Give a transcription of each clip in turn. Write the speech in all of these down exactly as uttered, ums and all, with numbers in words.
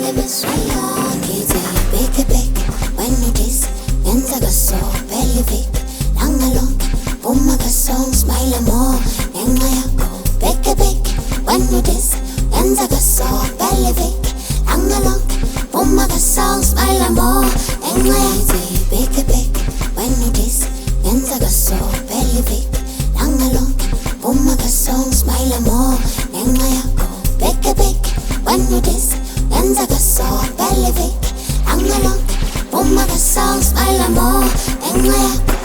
me sueño. Kitty, pick pick, when it is, yenza gaso, belly vic, langalong, bumaga song, smile mo, nenga yako. Pick pick, when it is, yenza gaso, belly vic, langalong, bumaga song, smile mo, nenga yako. Pick pick, when it is, yenza gaso, belly vic, langalong, bumaga song, smile mo, nenga yako. Pick pick, when it is, yenza gaso, belly vic, langalong, bumaga song, smile mo, nenga yako.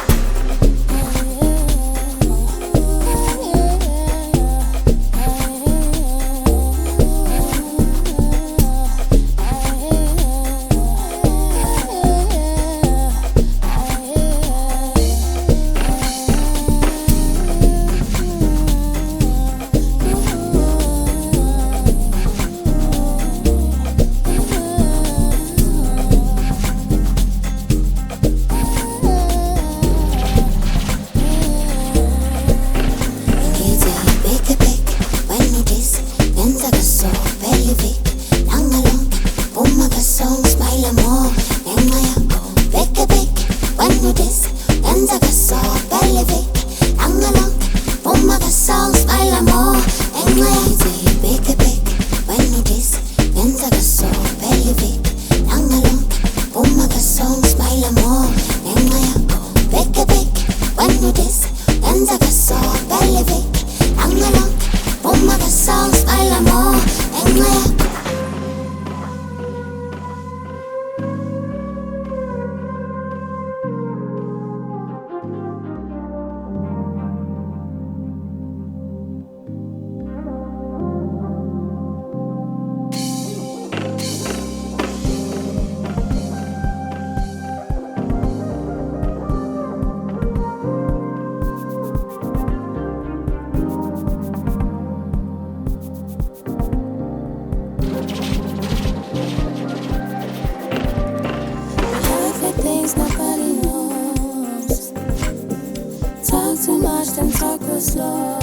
Nobody knows. Talk too much, then talk real slow.